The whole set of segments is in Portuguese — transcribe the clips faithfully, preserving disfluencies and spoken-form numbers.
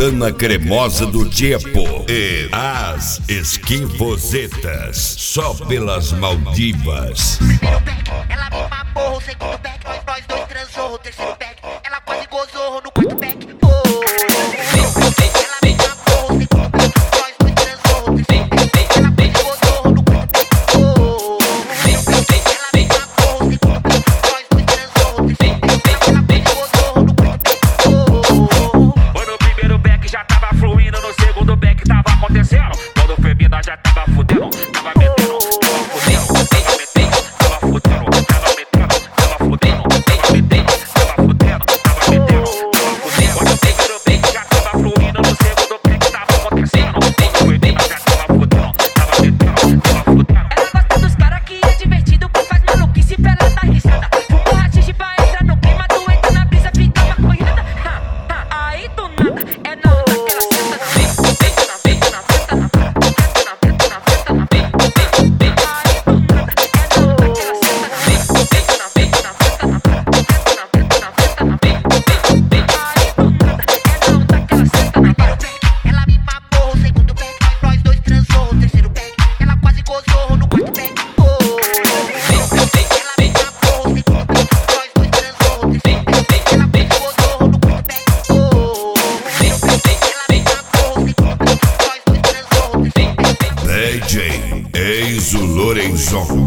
banana cremosa do Tiepo e as esquivosetas, só pelas Maldivas. Primeiro back, ela me mamou. Segundo back, nós, nós dois transou. Terceiro back, ela quase gozou no quarto back. Oh. Primeiro back, ela me mamou. Segundo back, nós dois transou. Terceiro back, ela quase gozou no quarto back. Oh. Primeiro back, ela me mamou. Segundo back, nós dois transou. Terceiro back, ela quase gozou no quarto back. Oh. Foi no primeiro back, já tava fluindo. No segundo back tava acontecendo. Quando foi mina já tava fudendo. Tava metendo, tava fudendo. Tava metendo, tava fudendo. Tava metendo, tava fudendo. Tava metendo, tava fudendo. Tava metendo, tava fudendo. Quando o primeiro back já tava fluindo. No segundo back tava acontecendo. Quando foi mina já tava fudendo. Tava metendo, tava fudendo. Ela gosta dos cara que é divertido, que faz maluquice pra ela dar risada. Fuma rachixe pra entrar no clima, tu entra na brisa, fica maconhada. Ha, ha, aí do nada, é na onda que ela senta na vez. Senta na vez, na festa, na festa, na festa, na festa, na vez. Aí do nada, é na onda que ela senta na vez. Senta na vez, na festa, na festa, na festa, na festa, na festa, na vez. Aí do nada, é na onda que ela senta na vez. Ela me mamou. Segundo back, nós, nós dois transou. Terceiro back, ela quase gozou no quarto back. Oh. Primeiro back, ela me mamou. Segundo back, nós dois transou. Terceiro back, ela quase gozou no quarto back. Oh. Primeiro back, ela me mamou. Segundo back, nós dois transou. Terceiro back. D J Enzo Lorenzon.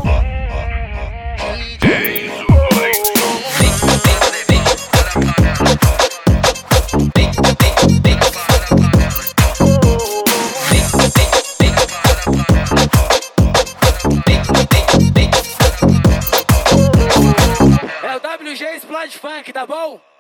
É o W G Explode Funk, tá bom?